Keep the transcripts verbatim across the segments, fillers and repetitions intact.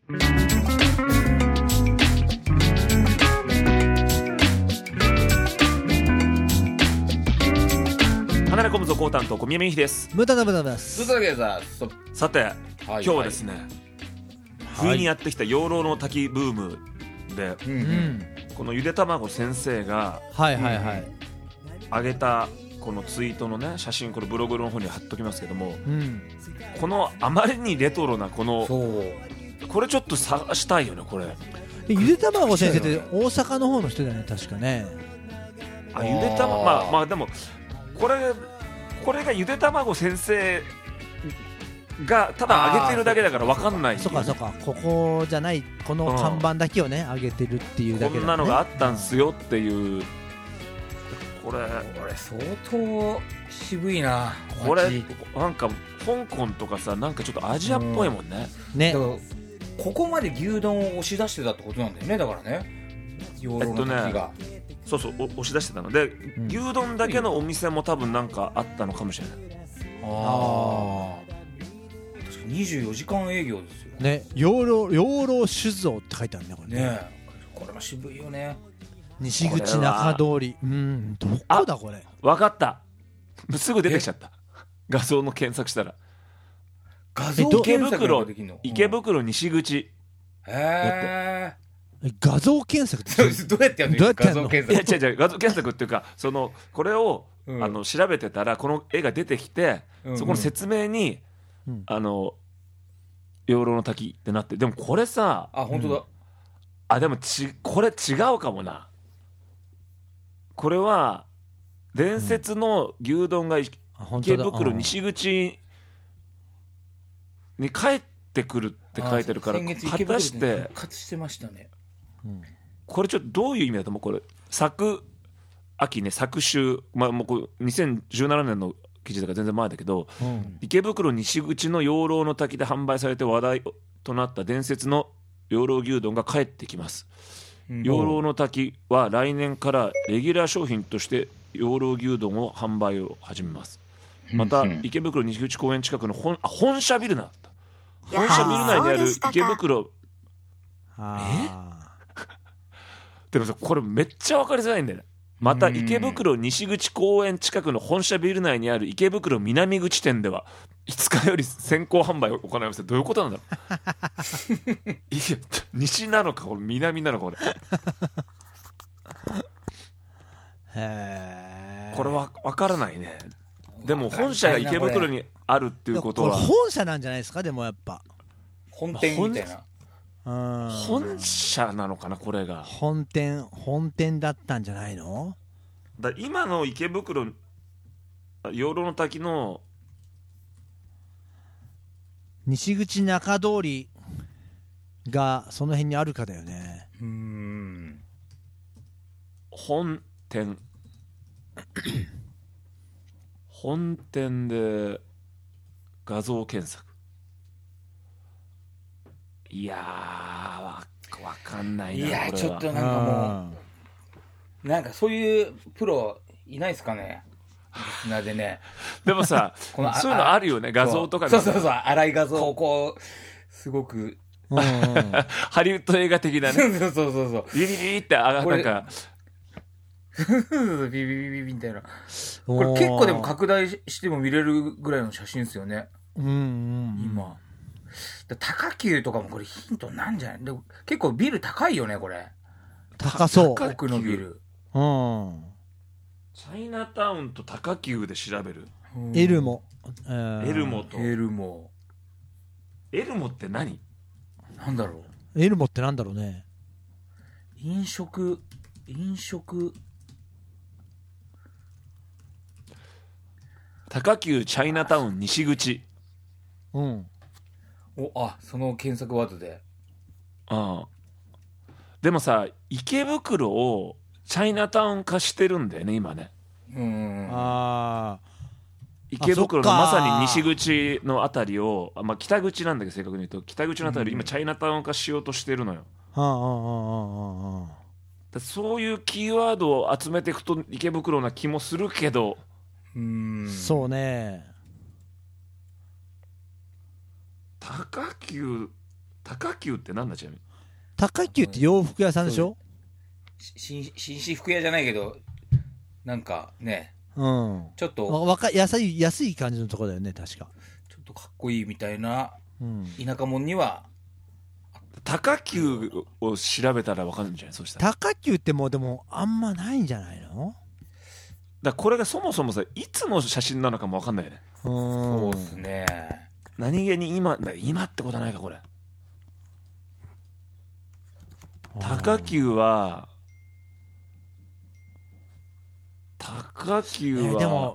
離れ込むぞコータンと小宮山ひです。 無駄だ無駄です。 さて、 はい、 今日はですね、はい、冬にやってきた養老の滝ブームで、うんうん、このゆでたまご先生がはいはいはい、 上げたこのツイートのね写真、これブログの方に貼っときますけども、うん、このあまりにレトロなこのこれちょっと探したいよね。これゆでたまご先生って大阪の方の人だよね、確かね。 あ、ゆでたままあまあでもこれこれがゆでたまご先生がただ上げてるだけだから分かんない、ね、 そうかそうか、ここじゃないこの看板だけをね、うん、上げてるっていうだけだ、ね、 こんなのがあったんすよっていう、うん、これこれ相当渋いな。 これなんか香港とかさ、なんかちょっとアジアっぽいもんね、 うん、ね。だからここまで牛丼を押し出してたってことなんだよね。だからね、養老の滝が、えっとね、 そうそう押し出してたので、うん、牛丼だけのお店も多分なんかあったのかもしれない。 ああ、確かににじゅうよじかん営業ですよね。養老養老酒造って書いてあるね、これね。 ね、これは渋いよね。 西口中通り、うん、どこだこれ。 分かった、すぐ出てきちゃった。画像の検索したら画像検索ができるの。 池袋西口。 へえ、画像検索ってどうやってやるの？画像検索。 いや違う違う、画像検索っていうか、そのこれを、うん、あの調べてたらこの絵が出てきて、うんうん、そこの説明に、うん、あの養老の滝ってなって、でもこれさ、 あ、本当だ、うん、 あ、でもちこれ違うかもな。これは伝説の牛丼が池袋西口に帰ってくるって書いてるから、果たして復活してましたね、 うん、これちょっとどういう意味だと思う。これ昨秋ね、昨秋、まあ、もうこれにせんじゅうななねんの記事だから全然前だけど、うん、池袋西口の養老の滝で販売されて話題となった伝説の養老牛丼が帰ってきます、うん、養老の滝は来年からレギュラー商品として養老牛丼を販売を始めます。また池袋西口公園近くの 本, あ本社ビルな本社ビル内にある池袋、えでもさ、これめっちゃ分かりづらいんだよね。また池袋西口公園近くの本社ビル内にある池袋南口店ではいつかより先行販売を行います。どういうことなんだろういや、西なのかこれ南なのかこれへー、 これは分からないね。でも本社が池袋にあるっていうことは、 これ本社なんじゃないですか。でもやっぱ本店みたいな、 うん、本社なのかな、これが本店本店だったんじゃないの。 だ今の池袋養老の滝の西口中通りがその辺にあるかだよね。 うーん、 本店本店で画像検索。いやー、わかんないな。 いやー、ちょっとなんかもうなんかそういうプロいないですかね、リスナーでね。 でもさこのそういうのあるよね、画像とかで。 そうそうそう、粗い画像をこうすごくハリウッド映画的なね。 そうそうそうそう、 ビビビってあがなんかビビビビビみたいな。これ結構でも拡大しても見れるぐらいの写真ですよね。 うんうん、うん、 今高級とかもこれヒントなんじゃない。でも結構ビル高いよね、これ。 高そう、 奥のビル。 うん。 チャイナタウンと高級で調べる。 エルモ、 えー、エルモとエルモエルモって何なんだろう。エルモってなんだろうね。 飲食飲食高級チャイナタウン西口。 うん。 お、あ、その検索ワードで。 ああ。でもさ、池袋をチャイナタウン化してるんだよね今ね。 うん。 ああ。 池袋のまさに西口のあたりを、まあ、北口なんだけど正確に言うと北口のあたりを今チャイナタウン化しようとしてるのよ。 はあはあはあはあ。そういうキーワードを集めていくと池袋な気もするけど。 うーん、 そうね。 高級高級ってなんだちなみに。 高級って洋服屋さんでしょ。 し紳士服屋じゃないけどなんかね、 うん、 ちょっとわわか安い安い感じのところだよね確か。 ちょっとかっこいいみたいな、 うん、 田舎者には高級を調べたら分かるんじゃない。そうしたら高級ってもうでもあんまないんじゃないの。 だからこれがそもそもさいつの写真なのかも分かんないよね。 うんそうですね。 何気に今今ってことはないかこれ。高級は高級は、 えー、でも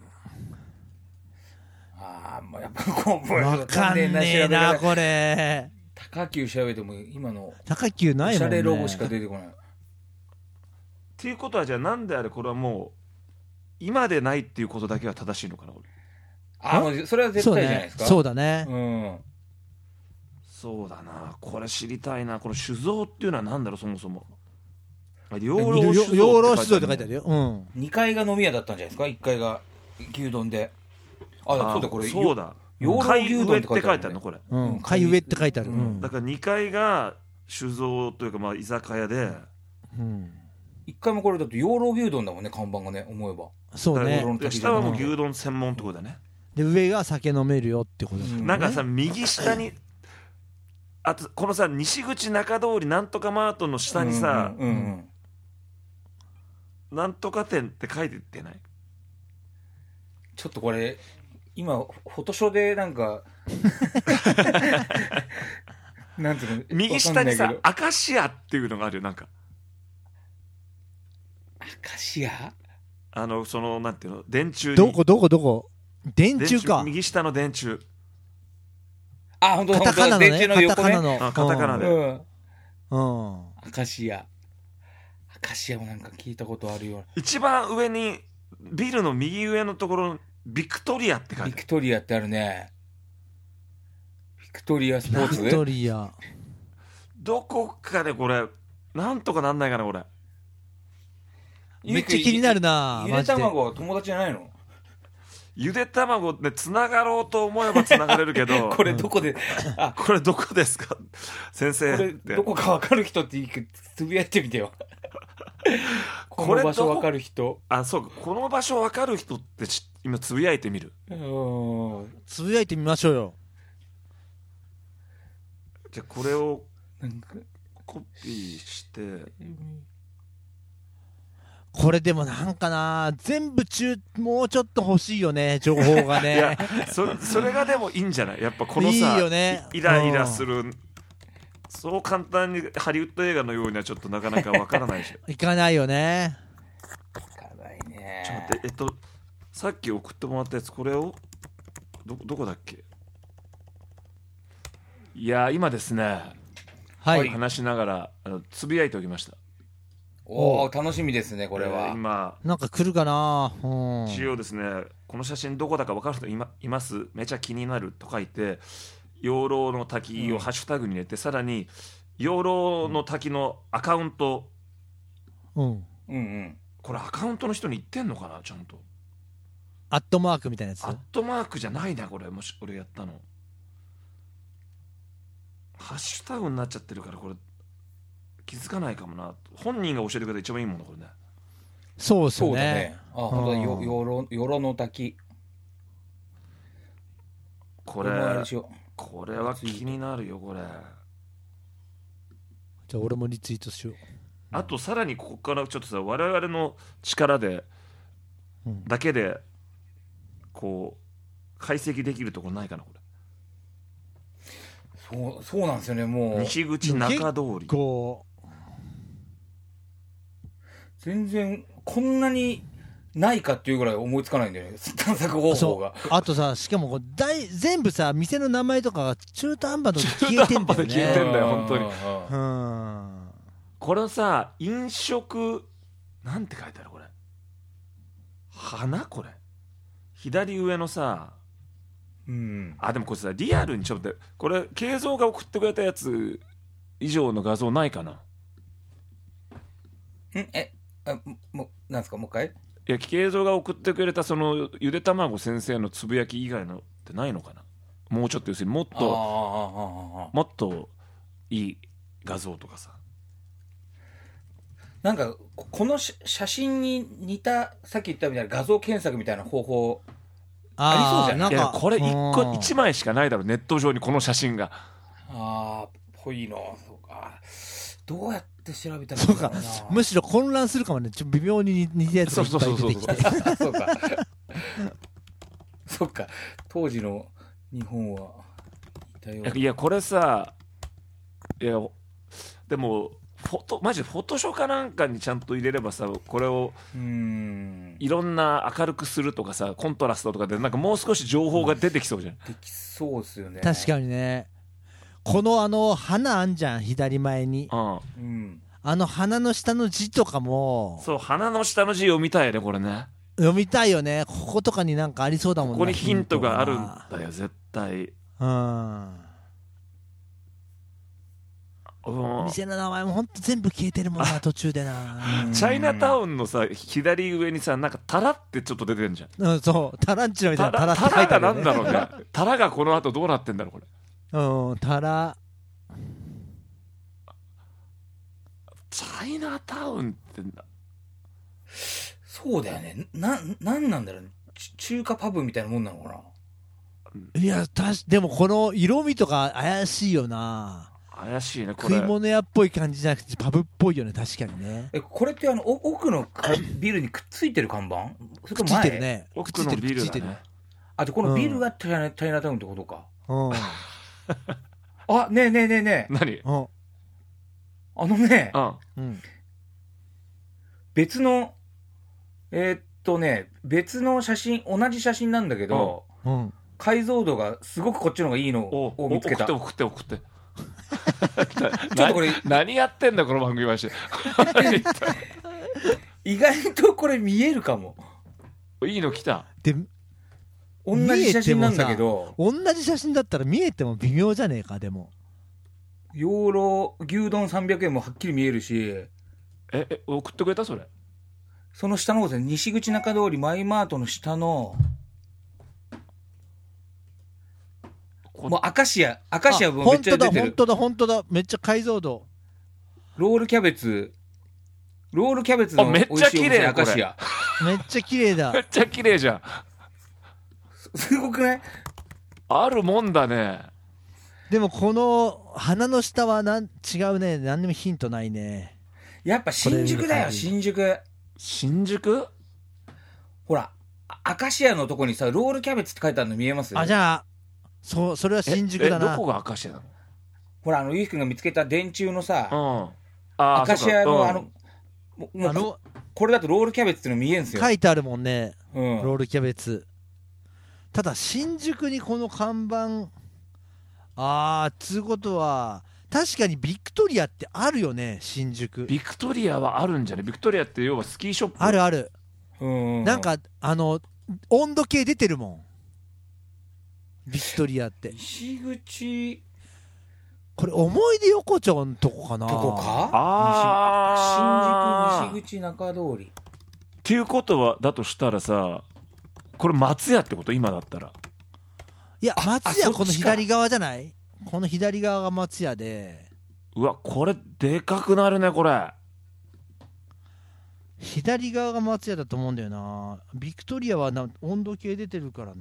ああもうやっぱこうわかんねえなこれ。 高級調べても今の高級ないもんね。 おしゃれロゴしか出てこない。 っていうことはじゃあなんであれこれはもう今でないっていうことだけは正しいのかなこれ。 あもうそれは絶対じゃないですか。 そうだね。 うん。 そうだなこれ知りたいな。この酒造っていうのは何だろうそもそも。養老酒造って書いてあるよ。うん。 にかいが飲み屋だったんじゃないですか。いっかいが牛丼で。ああそうだこれそうだ。 養老牛丼って書いてある、 のこれ。 うん。貝上って書いてある。うん、 だからにかいが酒造というかまあ居酒屋で。 うん。 いっかいもこれだと養老牛丼だもんね看板がね思えば。 そうね。 下はもう牛丼専門ってことだね。 で上が酒飲めるよってことだね。 なんかさ右下にあとこのさ西口中通りなんとかマートの下にさ、 うんうんうんうん、なんとか店って書いてってない？ ちょっとこれ今フォトショーでなんかなんていうの右下にさアカシアっていうのがあるよ。なんかアカシアあのそのなんていうの電柱にどこどこどこ電柱か。 右下の電柱。 あ本当だ。 カタカナのね。 電柱の横ね。 カタカナの。 あカタカナで。うん。 うん、 アカシア。アカシアもなんか聞いたことあるよ。 一番上にビルの右上のところビクトリアって書いてある。 ビクトリアってあるね。ビクトリアスポーツ。 ビクトリア。 どこかでこれなんとかなんないかなこれ。 めっちゃ気になるな。 ゆで卵は友達じゃないの？ ゆで卵でつながろうと思えばつながれるけどこれどこであこれどこですか先生。 これどこか分かる人ってつぶやいてみてよこの場所分かる人。 あそうかこの場所分かる人って今つぶやいてみる。 うんつぶやいてみましょうよ。 じゃあこれをなんかコピーしてこれでもなんかな全部中もうちょっと欲しいよね情報がね。 いや そ, それがでもいいんじゃない。やっぱこのさいいよ、ね、 イライラする、うん、そう簡単にハリウッド映画のようにはちょっとなかなかわからないでしょ。 いかないよね。 いかないね。 ちょっと待ってえっとさっき送ってもらったやつこれを ど, どこだっけ。いや今ですね、 はい、 話しながらあのつぶやいておきました。 おお楽しみですねこれは、 えー、今なんか来るかな。 一応ですねこの写真どこだか分かる人 い, まいますめちゃ気になると書いて養老の滝をハッシュタグに入れて、うん、さらに養老の滝のアカウント、 うん、うんうんこれアカウントの人に言ってんのかなちゃんと。 アットマークみたいなやつ。 アットマークじゃないなこれ。もし俺やったのハッシュタグになっちゃってるからこれ気づかないかもな。本人が教えてくれたら一番いいもんなこれね。 そうですよね。 そうだね。あ本当だよ養老養老の滝。 これこれは気になるよこれ。 じゃあ俺もリツイートしよう。 あとさらにここからちょっとさ我々の力で、うん、だけでこう解析できるところないかなこれ。 そうそうなんですよね。もう西口中通りこう全然こんなにないかっていうぐらい思いつかないんだよね探索方法が。 あとさしかもこう大全部さ店の名前とかが中途半端で消えてんだよね。 消えてんだよ本当に。 うんこれさ飲食なんて書いてあるこれ。花これ左上のさ。 うん、 あでもこれさリアルにちょっとこれ慶三が送ってくれたやつ以上の画像ないかな。んえあもうなんですかもう一回。 いや慶三が送ってくれたそのゆで卵先生のつぶやき以外のってないのかな。もうちょっと要するにもっともっといい画像とかさ、 なんかこの写真に似たさっき言ったみたいな画像検索みたいな方法ありそうじゃない？ なんかいやこれいっこいちまいしかないだろネット上にこの写真が。 あーぽいの。そうか、どうやって調べたらいいそうかんだろうな。 むしろ混乱するかもね。ちょっと微妙に似たやつがいっぱい出てきてそうかそうか、当時の日本はいたような。 いやこれさ、いやでもフォトマジでフォトショーかなんかにちゃんと入れればさ、これをうーんいろんな明るくするとかさ、コントラストとかでなんかもう少し情報が出てきそうじゃん。 できそうですよね。 確かにね。このあの花あんじゃん左前に、 うん、 うん、 あの花の下の字とかもそう鼻の下の字読みたいねこれね。 読みたいよね。こことかになんかありそうだもんね。 ここにヒントがあるんがだよ絶対。 うんうん店の名前もほんと全部消えてるもんな途中でな。 チャイナタウンのさ左上にさなんかタラってちょっと出てるじゃん。 うん、そうタランチュラみたいタなタラって書いてあるよね。 タラがなんだろうね。タラがこの後どうなってんだろうこれ。 うんタラ。 チャイナタウンってんだ。 そうだよね。な、なんなんだろうね。ち中華パブみたいなもんなのかな。 いやたしでもこの色味とか怪しいよな。 怪しいねこれ。 食い物屋っぽい感じじゃなくてパブっぽいよね。確かにね。 え、これってあのお奥のかビルにくっついてる看板？それとくっつ前いてるね。くっつ奥いてるのビルだくっついてる。 ね。 あとこのビルがチャイナ、チャイナタウンってことか。 うんあ、ねえねえねえねえ。 何？ うんあのね、 うんうん別の、えーっとね、別の写真、同じ写真なんだけど、 うん解像度がすごくこっちの方がいいのおを見つけた。ちょ送って送って送って。 っとこれ、 何やってんだこの番組はして。 意外とこれ見えるかも。 いいの来た。 で同じ写真なんだけど、 同じ写真だったら見えても微妙じゃねえか。でも養老牛丼さんびゃくえんもはっきり見えるし、 ええ送ってくれたそれ。 その下の方ですね、西口中通りマイマートの下の、 こもうアカシア、アカシアもめっ本当だちゃ出てる。 本当だ本当だ。めっちゃ解像度。 ロールキャベツ、ロールキャベツのあめっちゃ綺麗美味しいお店アカシア。 めっちゃ綺麗だめ。っちゃ綺麗じゃん。 すごくない？ あるもんだね。 でもこの鼻の下はなん違うね。何にもヒントないね。 やっぱ新宿だよ、 これ新宿。 新宿？ ほら、あアカシアのとこにさ、ロールキャベツって書いてあるの見えます？ あじゃあそうそれは新宿だな。 ええどこがアカシアなほら、あの、ゆうきくんが見つけた電柱のさ、 の？うん。あアカシアのあ、 そうかの、ももうあのこれだとロールキャベツっていうの見えんすよ。 書いてあるもんね。 うん、 ロールキャベツ。ただ新宿にこの看板あーつうことは確かにビクトリアってあるよね。新宿ビクトリアはあるんじゃね？ビクトリアって要はスキーショップ。 あるある。 うん、 なんかあの温度計出てるもんビクトリアって。 西口これ思い出横丁のとこかな。 どこか？ あー西新宿西口中通り。 っていうことはだとしたらさ、これ松屋ってこと？今だったら。 いやあ松屋このあそっちか左側じゃない？この左側が松屋でうわこれでかくなるねこれ。 左側が松屋だと思うんだよな。ビクトリアはな温度計出てるからな。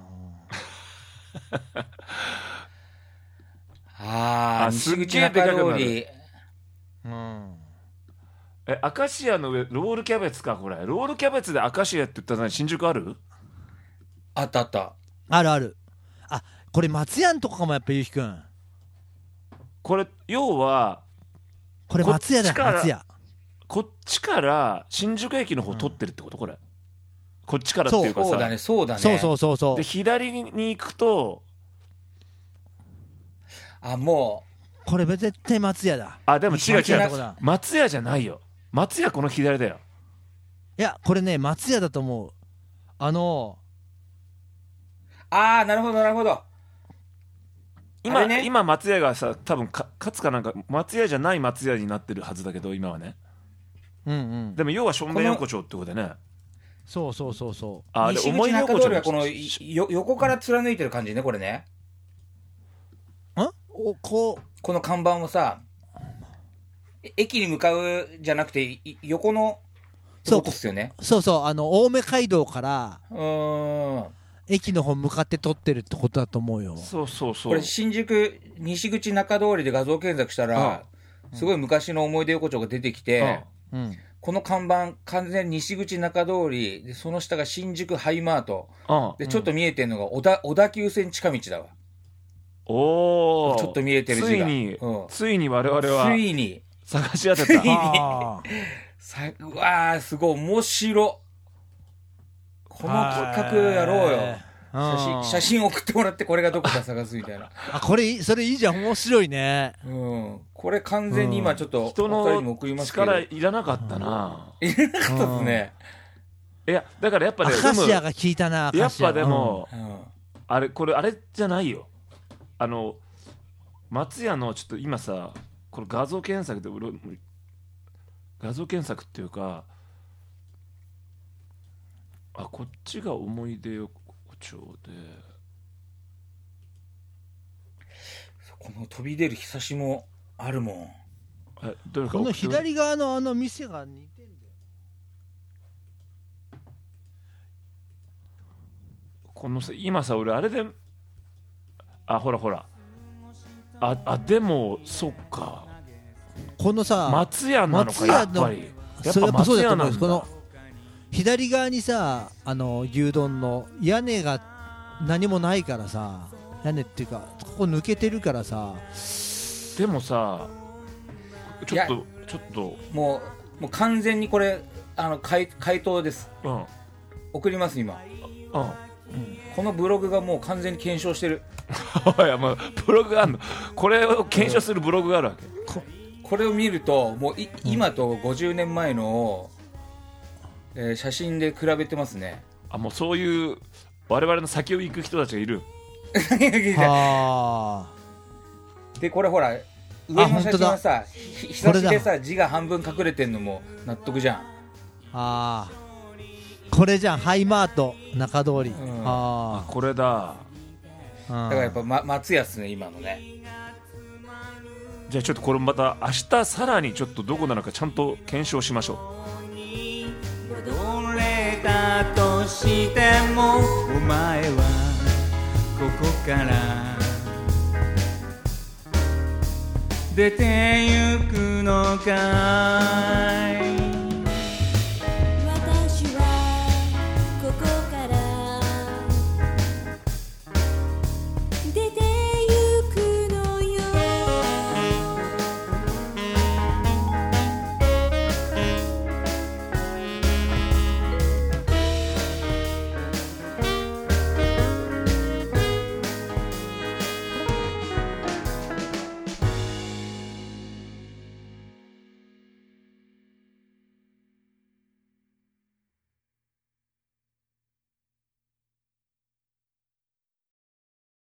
ああ、 あ西口すっげえでか中くなる通り。 うんえアカシアの上ロールキャベツかこれ。ロールキャベツでアカシアって言ったら何？新宿ある？ あったあった。 あるある。あこれ松屋のとこかも。やっぱゆうきくんこれ要はこれ松屋だよ。 こっちから松屋こっちから新宿駅の方取ってるってこと？これこっちからっていうかさ。 そうだね、そうだね。 そうそうそうそうで。左に行くとあ、もこれ絶対松屋だ。 あでも違う松屋違うのとこだ。 松屋じゃないよ。松屋この左だよ。 いやこれね松屋だと思う。あのう、ああ、なるほど、なるほど。 今、 あれね今松屋がさ多分か勝つかなんか松屋じゃない松屋になってるはずだけど今はね。 うんうんでも要は正面横丁ってことでね。 そうそうそうそあで西思い出横丁口中通りはこのいよ横から貫いてる感じね、これね。 う。んおこうこの看板をさ、 駅に向かうじゃなくてい横のそうことっすよね。 そうそう、あの青梅街道からうーん駅の方向かって撮ってるってことだと思うよ。 そうそうそう。 これ新宿西口中通りで画像検索したら、すごい昔の思い出横丁が出てきて、 うん、 この看板完全に西口中通りで、その下が新宿ハイマートで、ちょっと見えてるのが小田、小田急線近道だわ。 おお。 ちょっと見えてる字がついに、 うん、 ついに我々はついに探し当てた。 さうわーすごい面白。この企画やろうよ。写真写真送ってもらってこれがどこか探すみたいな。 あ、これそれいいじゃん、面白いね。 うん、これ完全に今ちょっと人お二人にも送りのますけど、 力いらなかったな。 いらなかったですね。 いやだからやっぱね、 アカシアが効いたな。アカシアやっぱでも、 うん、 あれこれあれじゃないよ。あの松屋のちょっと今さ、これ画像検索で俺画像検索っていうか、あこっちが思い出横丁で、 この飛び出るひさしもあるもん。 えどれかこの左側のあの店が似てんだよ。 このさ今さ俺あれで、あほらほら、ああでもそっか、 このさ松屋なのかやっぱり、やっぱそうやっぱそう松屋なんだ。 だと思う。この左側にさ、あの牛丼の屋根が何もないからさ、屋根っていうかここ抜けてるからさ。 でもさちょっとちょっともうもう完全にこれあの回回答です。 うん送ります今。 うん、 このブログがもう完全に検証してる。 いやもうブログがあるの、これを検証するブログがあるわけ。 こ, これを見るともうい、うん、今とごじゅうねんまえの、えー、写真で比べてますね。 あもうそういう我々の先を行く人たちがいる。 はでこれほら上の写真はさひ日差しでさ字が半分隠れてんのも納得じゃん。 あこれじゃん、ハイマート中通り、うん、 あこれだ。 だからやっぱ、ま、松屋っすね今のね。 じゃあちょっとこれまた明日さらにちょっとどこなのかちゃんと検証しましょう。戻れたとしてもお前はここから出てゆくのかい。